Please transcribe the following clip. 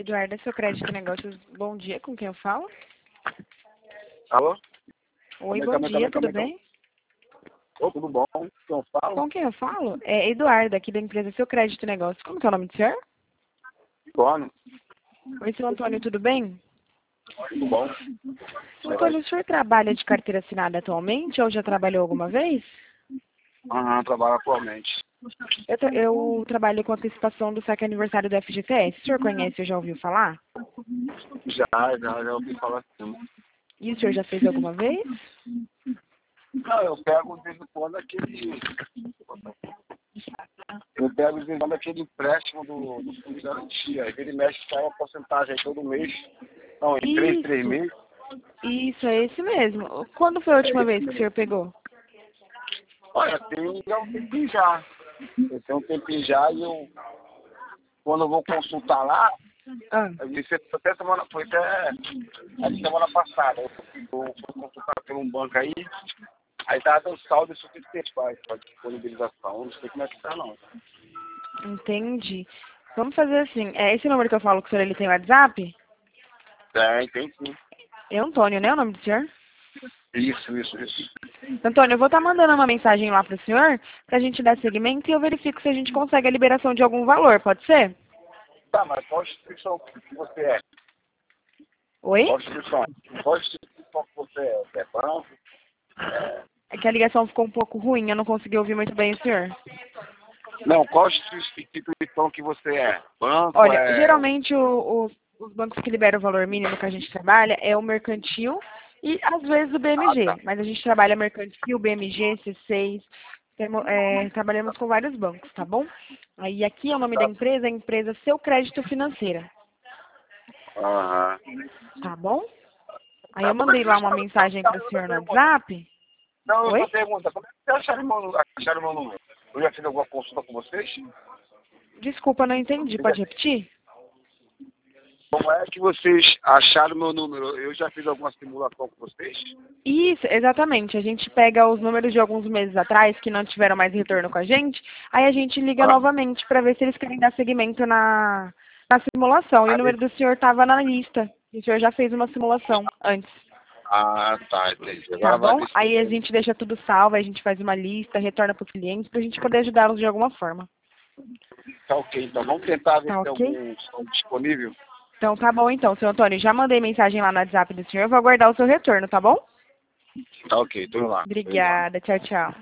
Eduarda, seu crédito e negócios, bom dia, com quem eu falo? Alô? Oi, bom dia, tudo bem? Ô, tudo bom? Quem eu falo? Com quem eu falo? É Eduarda, aqui da empresa Seu Crédito e Negócios. Como que é o nome do senhor? Antônio. Oi, seu Antônio, tudo bem? Tudo bom? Seu Antônio, o senhor trabalha de carteira assinada atualmente ou já trabalhou alguma vez? Aham, trabalho atualmente. Eu trabalho com antecipação do saque aniversário do FGTS. O senhor conhece ou já ouviu falar? Já ouvi falar assim. E o senhor já fez alguma vez? Não, eu pego de vez em quando aquele... Eu pego de vez em quando aquele empréstimo do fundo de garantia. Aí ele mexe sai uma porcentagem aí todo mês. Não, em três Isso, meses. isso, é esse mesmo. Quando foi a última vez que o senhor pegou? Olha, tem já um tempinho já. Eu tenho um tempinho já e eu... Quando eu vou consultar lá, Ah, isso até semana passada. Eu fui consultar por um banco aí tá dando saldo suficiente para disponibilização. Não sei como é que tá, não. entendi. Vamos fazer assim. É esse número que eu falo com o senhor, ele tem WhatsApp? Tem sim. É Antônio, né? O nome do senhor? Isso. Antônio, eu vou estar mandando uma mensagem lá pro senhor pra gente dar seguimento e eu verifico se a gente consegue a liberação de algum valor, pode ser? Tá, mas qual instituição que você é? Oi? Qual instituição? Qual instituição que você é? Você é banco? É que a ligação ficou um pouco ruim, eu não consegui ouvir muito bem o senhor. Não, qual instituição que você é? Banco Olha, é... geralmente os bancos que liberam o valor mínimo que a gente trabalha é o mercantil e às vezes o Ah, tá. BMG. Mas a gente trabalha mercantil, BMG, C6, trabalhamos com vários bancos, tá bom? Aí aqui é o nome da Tá. empresa, é a empresa Seu Crédito Financeira, Aham. tá bom? Aí Tá, eu como é mandei que lá vocês uma mensagem para o outra senhor no pergunta? WhatsApp. Não, outra Oi? pergunta. Como é que vocês acharam meu número? Eu já fiz alguma consulta com vocês? Desculpa, não entendi. Pode repetir? Como é que vocês acharam meu número? Eu já fiz alguma simulação com vocês? Isso, exatamente. A gente pega os números de alguns meses atrás que não tiveram mais retorno com a gente, aí a gente liga Ah, novamente para ver se eles querem dar seguimento na simulação. E o aí, número do senhor estava na lista. O senhor já fez uma simulação antes, tá, entendi. tá Agora vai bom? ver se eu Aí a tenho. gente deixa tudo salvo, aí a gente faz uma lista, retorna para os clientes para a gente poder ajudá-los de alguma forma. Tá ok, então vamos tentar ver Tá se tem ok? algum som disponível. Então tá bom então, seu Antônio. Já mandei mensagem lá no WhatsApp do senhor, vou aguardar o seu retorno, tá bom? Tá ok, tô lá. Tô indo lá. Obrigada. Tchau, tchau.